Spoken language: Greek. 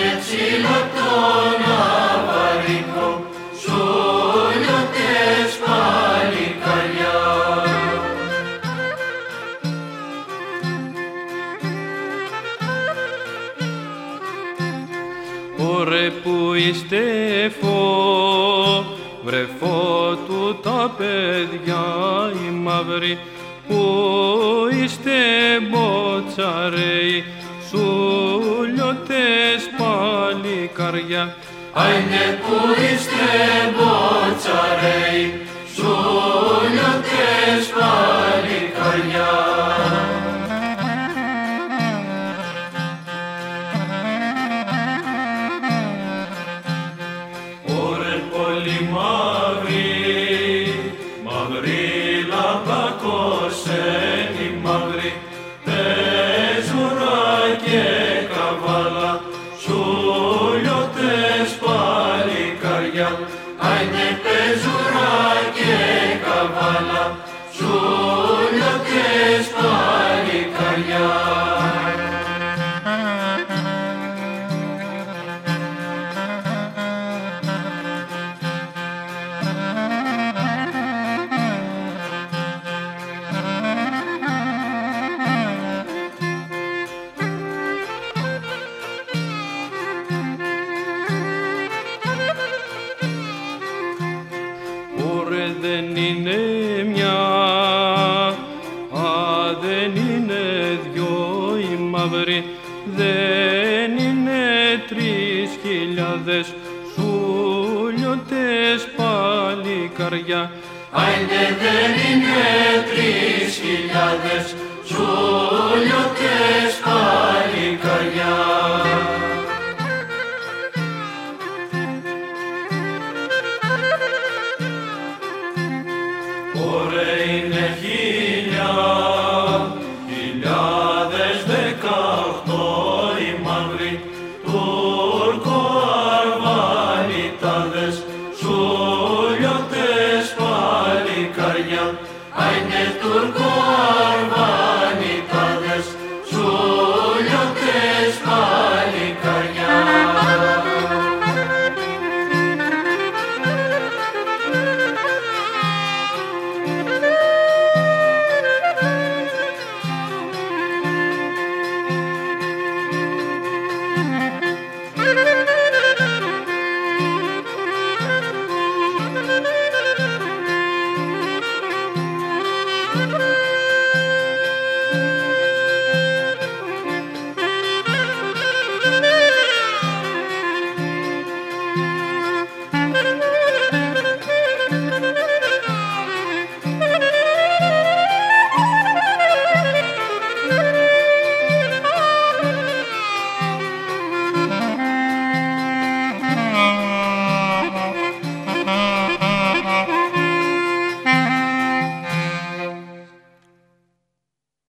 ψηλό τον αβαρικό, σουλιώτες παλικαριά. Ωρε που είστε βρεφό του τα παιδιά οι μαύροι, που είστε μποτσαρέοι, σουλιώτες παλικαριά. Άιντε που είστε μποτσαρέοι, σουλιώτες παλικαριά. Πολύ μαύρη, μαύρη λαμπακοσένη μαύρη, πεζουρά και καβάλα, σουλιώτες παλικαριά. Άιντε πεζουρά και καβάλα, σουλιώτες παλικαριά. Ωρε δεν είναι μια, δεν είναι δυο οι μαύροι, δεν είναι 3.000 σουλιώτες παλικαριά. Άιντε δεν είναι 3.000 σουλιώτες παλικαριά. Ωρε είναι 1.018 οι μαύροι, τουρκο-αρβανιτάδες, σουλιώτες παλικαριά. Άιντε τουρκο-αρβανιτάδες, σουλιώτες παλικαριά. Thank you.